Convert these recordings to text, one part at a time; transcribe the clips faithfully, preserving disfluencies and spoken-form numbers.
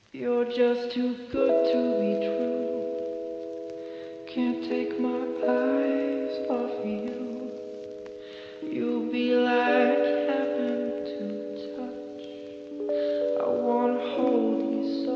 You're just too good to be true. Can't take my eyes off you. You'll be like heaven to touch. I wanna hold you so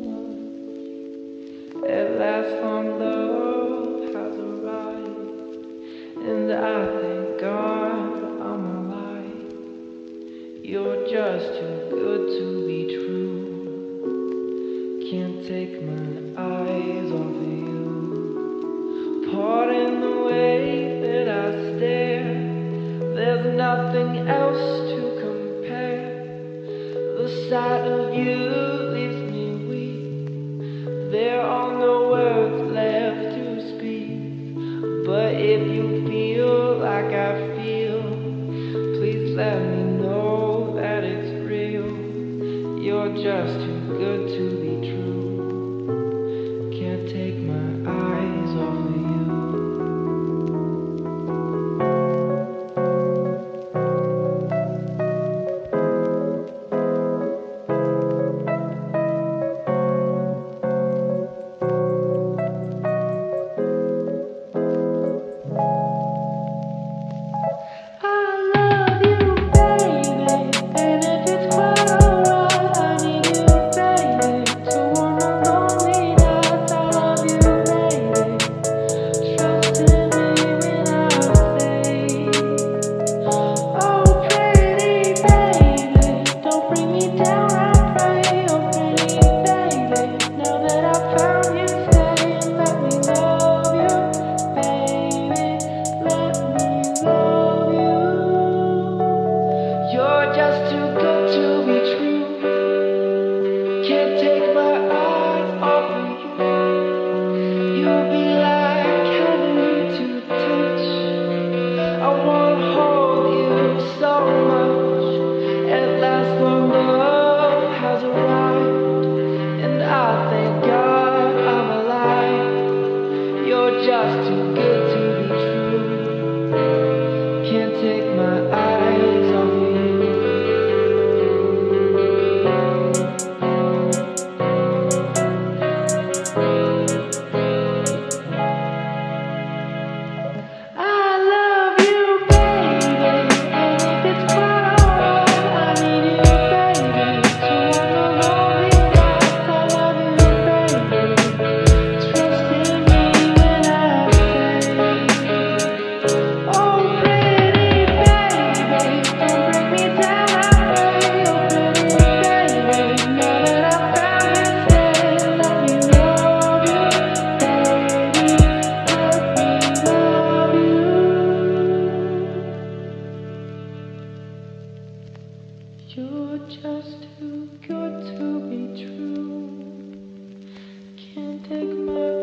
much. At last, long love has arrived, and I thank God I'm alive. You're just too good to be true. Can't take my eyes off of you. Pardon the way that I stare. There's nothing else to compare. The sight of you leaves me weak. There are no words left to speak. But if you feel like I feel, please let me know that it's real. You're just too good to be true. Can't take my eyes off of you. Just too good to be true. Can't take my eyes off you. I love you, baby, and if it's quite alright, I need you, baby. So on the lonely nights, I love you, baby. Trust in me when I say, oh pretty baby, don't break me down, I pray. Oh pretty baby, now that I found you, stay. Let me love you, baby. Let me love you. You're just too good to be true. Can't take my